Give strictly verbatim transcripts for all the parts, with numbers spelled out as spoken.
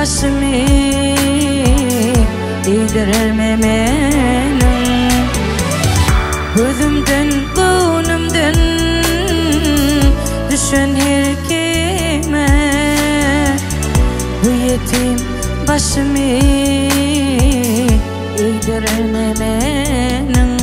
başımı eğdirme menin. Gözümden gönlümden düşen her kime bu yetim başımı eğdirme menin.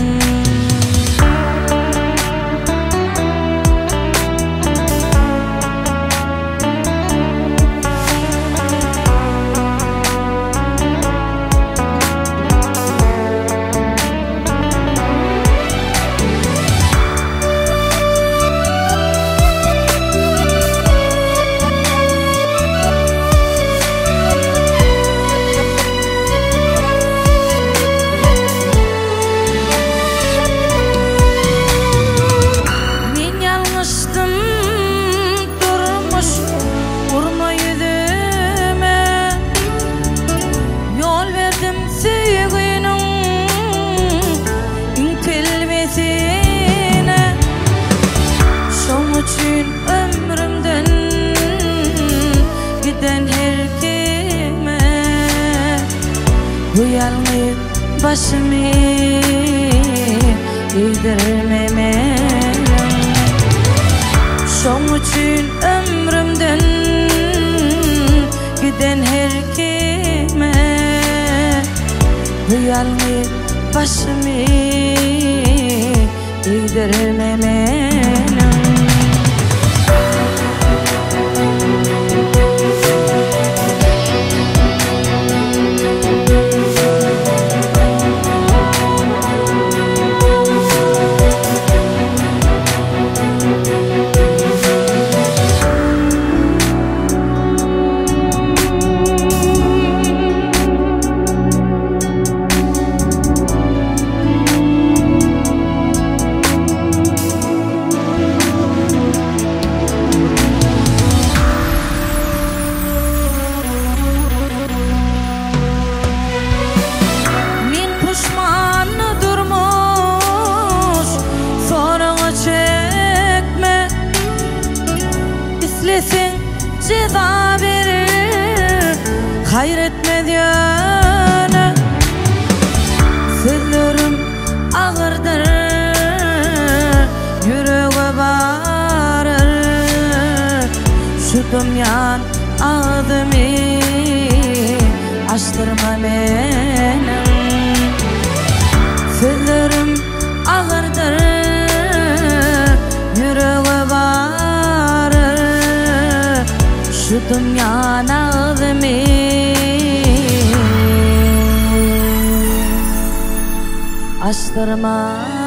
Ömrümden giden her kime bu yalnız başımı eğdirme menin. Şoň üçin ömrümden giden her kime bu yalnız başımı eğdirme menin. İslesin ceza verir, hayretme diyene. Sözlerim ağırdır, yüreğe varır. Şu dünyan ağzımı açtırma benim. Sözlerim ağırdır, yüreğe varır. Şu dünyanın ağzımı açtırma.